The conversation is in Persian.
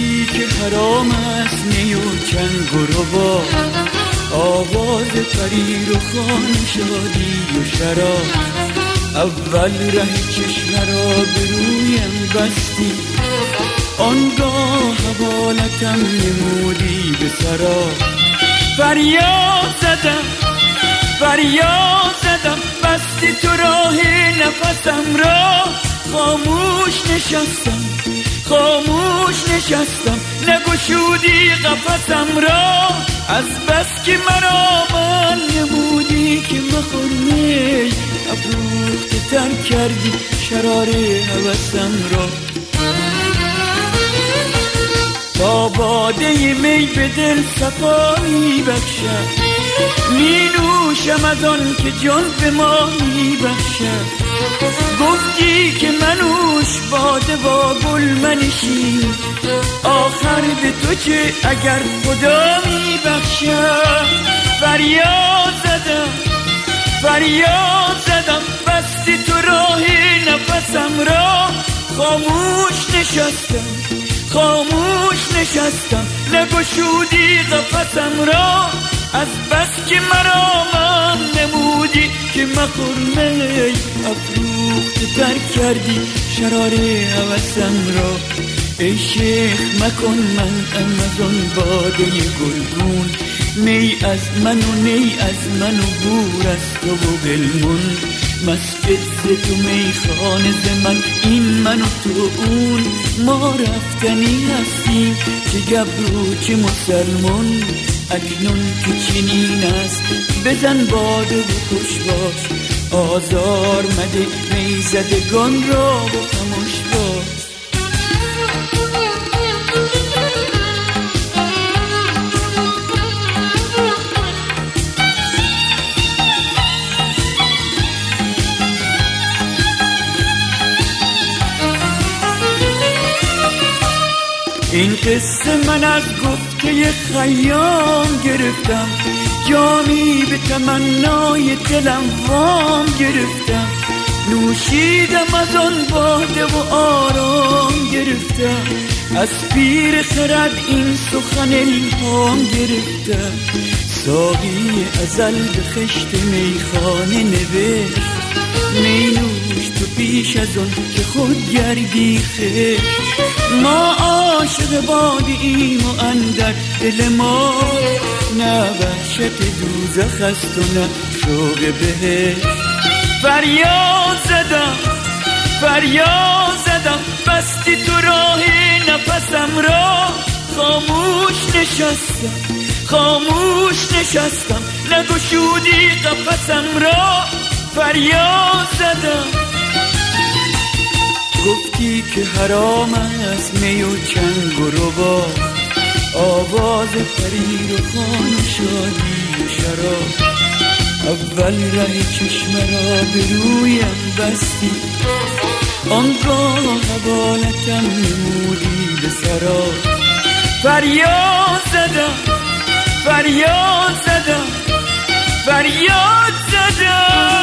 گفتی که حرام است نی و چنگ و ربا، آواز فریر و خان شادی و شراب. اول ره چشم را به رویم بستی، آنگاه حوالتم نمودی به سراب. فریاد زدم فریاد زدم، بستی تو راه نفسم را. خاموش نشستم خاموش نشستم، نگشودی قفسم را. از بس که مرا من نمودی که مخور می، افروخته تر کردی شرار هوسم را. تا باده می به دل صفا می بخشد، می نوشم از آن که جان به ما می بخشد. گفتی که منوش باده با گل منشین، آخر به تو چه اگر خدا می بخشد. فریاد زدم فریاد زدم، بستی تو راه نفسم را. خاموش نشستم خاموش نشستم، نگشودی قفسم را. از بس که مرا من نمودی که مخور می، افروخته تر کردی شرار هوسم را. ای شیخ مکن من از آن باده گلگون، می از من و نی از من و بور از تو و گلمون. مسجد ز تو میخانه ز من، این من و تو اون. ما رفتنی هستیم چه گبرو چه مسلمون. اکنون که چنین است بزن باده و خوش باش، آزار مده میزدگان را و خموش باش. این قصه من از گفته خیام گرفتم، جامی به تمنای دلم وام گرفتم. نوشیدم از آن باده و آرام گرفتم، از پیر خرد این سخن الهام گرفتم. ساقی ازل به خشت میخانه نوشت، می نوش تو پیش از آن که خود گردی خشت. ما عاشق بادیم و اندر دل ما، نه وحشت دوزخ است و نه شوق بهشت. فریاد زدم فریاد زدم، بستی تو راه نفسم را. خاموش نشستم خاموش نشستم، نگشودی قفسم را. فریاد زدم گفتی که حرام است می و چنگ و ربا، آواز فریر و خان و شادی و شراب. اول ره چشم را به رویم بستی، آنگاه حوالتم نمودی به سراب. فریاد زدم فریاد زدم فریاد زدم.